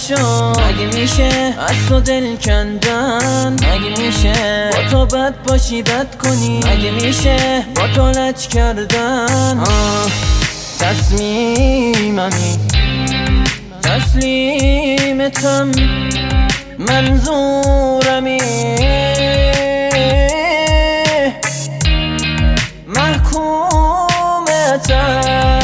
نشو. مگه میشه از تو دل کندن؟ مگه میشه با تو بد باشی بد کنی؟ مگه میشه با تو لج کردن؟ تصمیممی تسلیمتم، منظورمی محکومتم.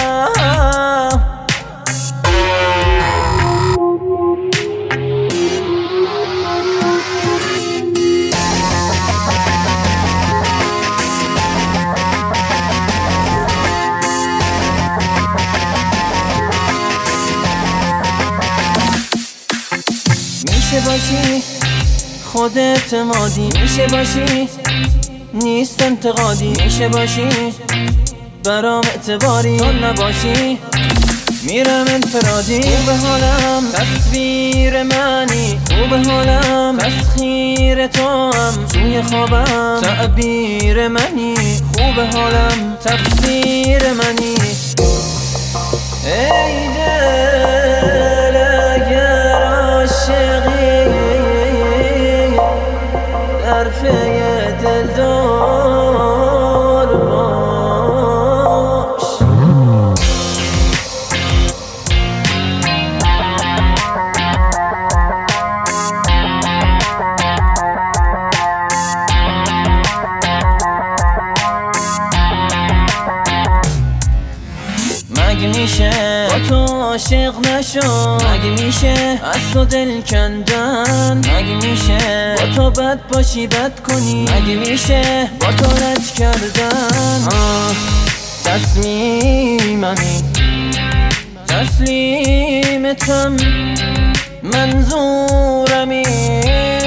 میشه باشی خود اعتمادی، میشه باشی نیست انتقادی، میشه باشی برام اعتباری، تو نباشی میرم انفرادی. خوب حالم تصویر منی، خوب حالم تسخیر تو هم توی خوابم تعبیر منی، خوب حالم تفسیر منی. ای دل اگر عاشقی در پی دلدار باش. مگه میشه با تو عاشق نشو؟ مگه میشه از تو دل کندن؟ مگه میشه با تو بد باشی بد کنی؟ مگه میشه با تو لج کردن؟ تصمیممی تسلیمتم، منظورمی